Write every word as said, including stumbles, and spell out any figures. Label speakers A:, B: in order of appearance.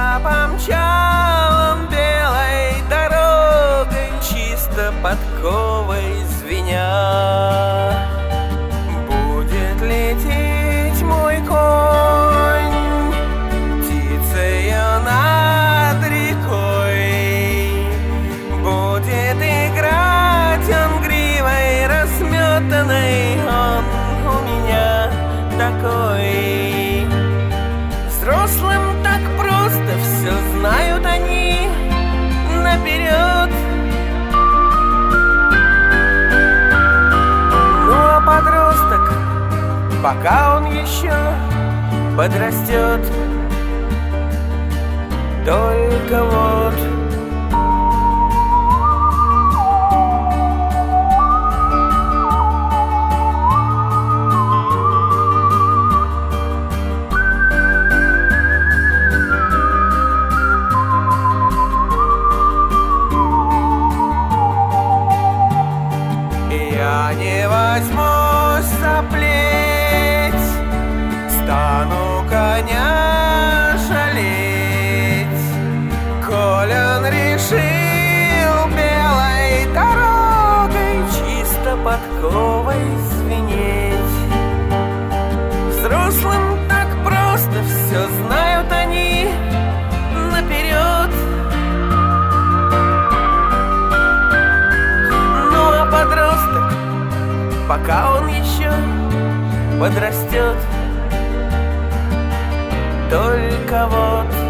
A: помчал он белой дорогой, чисто подковой звеня. Будет лететь мой конь птицею над рекой, будет играть он гривой разметанной, он у меня такой. Взрослым так просто, все знают они наперед. Ну а подросток, пока он еще подрастет, только вот я не возьмусь заплеть, стану коня жалеть, коль он решил белой дорогой чисто подковой звенеть. Взрослым так просто, все знают они наперед. Ну а подросток, пока он еще подрастет, только вот